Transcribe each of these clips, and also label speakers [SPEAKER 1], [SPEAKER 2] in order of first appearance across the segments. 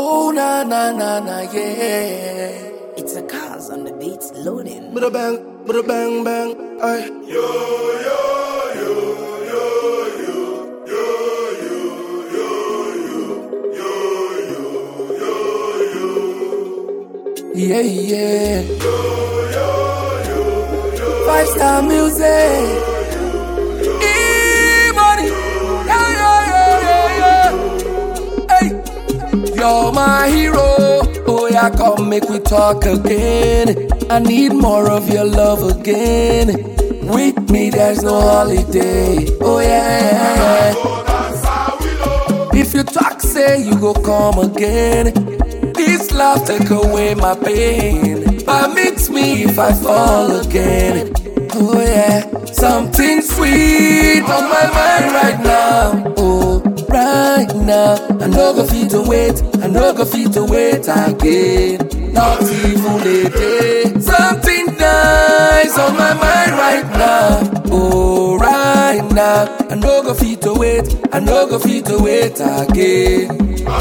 [SPEAKER 1] Oh na na na na yeah.
[SPEAKER 2] It's a cause on the beats loading.
[SPEAKER 1] Bada bang bang. Ay.
[SPEAKER 3] Yo yo yo yo yo yo yo yo yo yo yo yo.
[SPEAKER 1] Yeah yeah.
[SPEAKER 3] Yo yo yo yo.
[SPEAKER 1] 5-star music. E-money. Yeah yeah yeah yeah. Hey. You're my hero. Oh yeah, come make we talk again. I need more of your love again. With me there's no holiday. Oh yeah. If you talk say you go come again. This love take away my pain. Permit me if I fall again. Oh yeah. Something sweet on my mind right now. Oh, right now. I no go fit to wait. I no go fit to wait again. Not even a day. Something nice on my mind right now. Oh, right now. I no go fit to wait. I no go fit to wait again.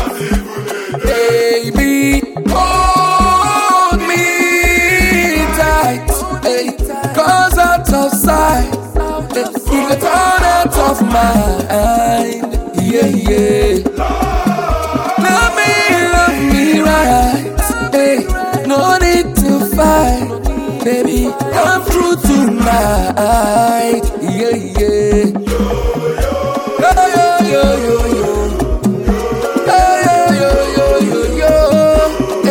[SPEAKER 1] Baby, hold me tight. Hey, cause out of sight. You can turn out of mind. Yeah, yeah. Love me right. Hey, no need to fight. Baby, come through tonight. Yeah, yeah. Yo, yo, yo, yo, yo. Yo, yo, yo, yo, yo, yo.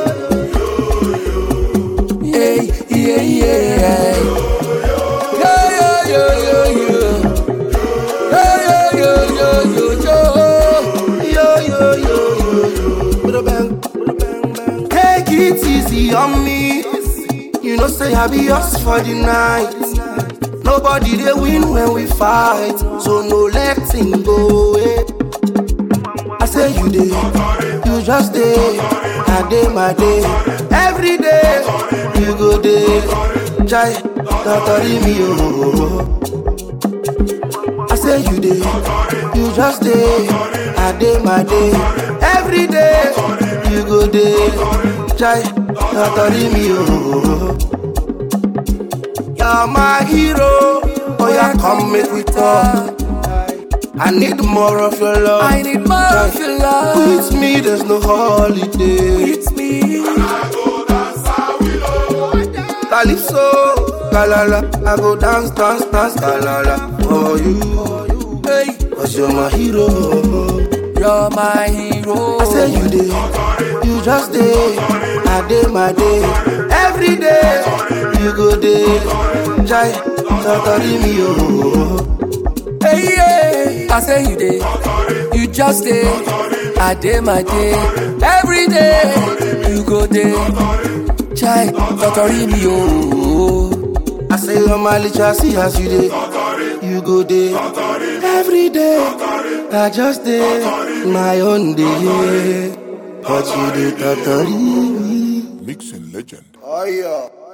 [SPEAKER 1] Hey, yeah, yeah, yeah. Yo, yo, yo, yo, yo. Yo, yo, yo, yo, yo, yo. Yo, yo, yo, yo. Bada bang, bang.
[SPEAKER 4] Take it easy on me. You know say I be yours for the night. Nobody they win when we fight, so no letting go. I say you dey, you just dey. I dey my day, every day. You go dey, jai, don't me oh. I say you dey, you just dey. I dey my day, every day. You go dey, jai, don't me oh. You're my hero. Oh yeah, come make we talk. I need more of your love.
[SPEAKER 1] I need more of your love.
[SPEAKER 4] With me, there's no holiday.
[SPEAKER 1] It's me.
[SPEAKER 4] Calypso, galala. I go dance, galala for you.
[SPEAKER 1] Hey,
[SPEAKER 4] Cause you're my hero.
[SPEAKER 1] you're my hero.
[SPEAKER 4] I say you dey, you just dey. I dey my day, every day. You go dey, jai, don't me oh.
[SPEAKER 1] Hey, yeah. I say you dey, you just dey. I dey my day, every day. You go dey, chai, totori me oh.
[SPEAKER 4] I say on my licha, see as you dey. You go dey, every day. I just dey, my own day. But you dey totori me.
[SPEAKER 3] Mixing legend.
[SPEAKER 4] Oh yeah.